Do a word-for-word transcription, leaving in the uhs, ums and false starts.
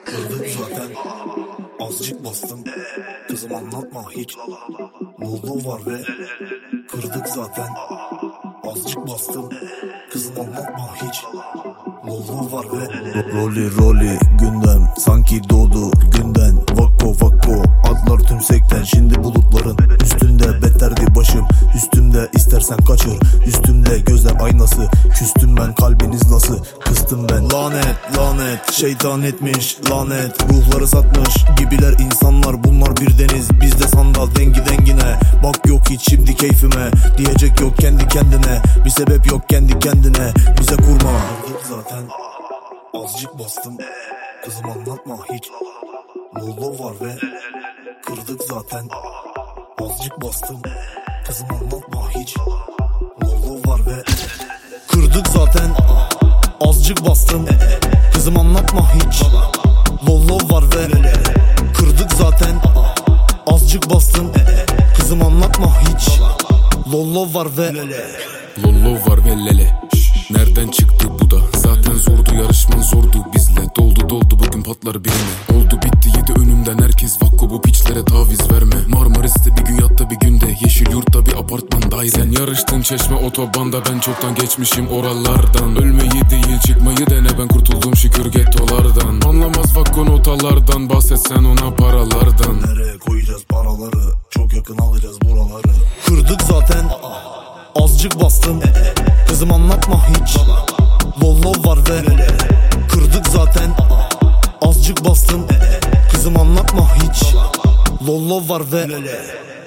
Kırdık zaten, azıcık bastım. Kızım anlatma hiç. Lolo var ve kırdık zaten, azıcık bastım. Kızım anlatma hiç. Lolo var ve Rolly rolly gündem sanki doğdu günden. Vakko vakko adlar tümsekten, şimdi bulutların üstünde. Beterdi başım üstümde, istersen kaçır üstümde. Gözler aynası, küstüm ben, kalbiniz nasıl kıstım ben. Lanet lanet şeytan etmiş lanet, ruhları satmış gibiler insanlar. Bunlar bir deniz, bizde sandal dengi dengine. Bak yok hiç şimdi keyfime, diyecek yok kendi kendine. Bir sebep yok kendi kendine, bize kurma. Kırdık zaten, azıcık bastım. Kızım anlatma hiç. Lolo var ve kırdık zaten, azıcık bastım. Kızım anlatma hiç. Lolo var ve kırdık zaten, azıcık bastım. Kızım anlatma hiç. Lolo var ve kırdık zaten, azıcık bastım. Kızım anlatma hiç. Lolo var ve Lolo var ve lele. Nereden çıktı bu da? Zaten zordu, yarışman zordu bizle. Doldu doldu bugün patlar birine. Oldu bitti yedi önümden herkes. Vakko bu piçlere taviz verme. Marmaris'te bir gün yatta bir günde. Yeşil yurtta bir apartman daire. Sen yarıştın Çeşme otobanda, ben çoktan geçmişim oralardan. Ölmeyi değil çıkmayı dene, ben kurtuldum şükür gettolardan. Anlamaz Vakko notalardan, bahsetsen ona paralardan. Nereye koyacağız paraları? Çok yakın alacağız buraları. Kırdık zaten, azıcık bastım. Kızım anlatma hiç. Lolo var ve kırdık zaten, azıcık bastım. Kızım anlatma hiç. Lolo var ve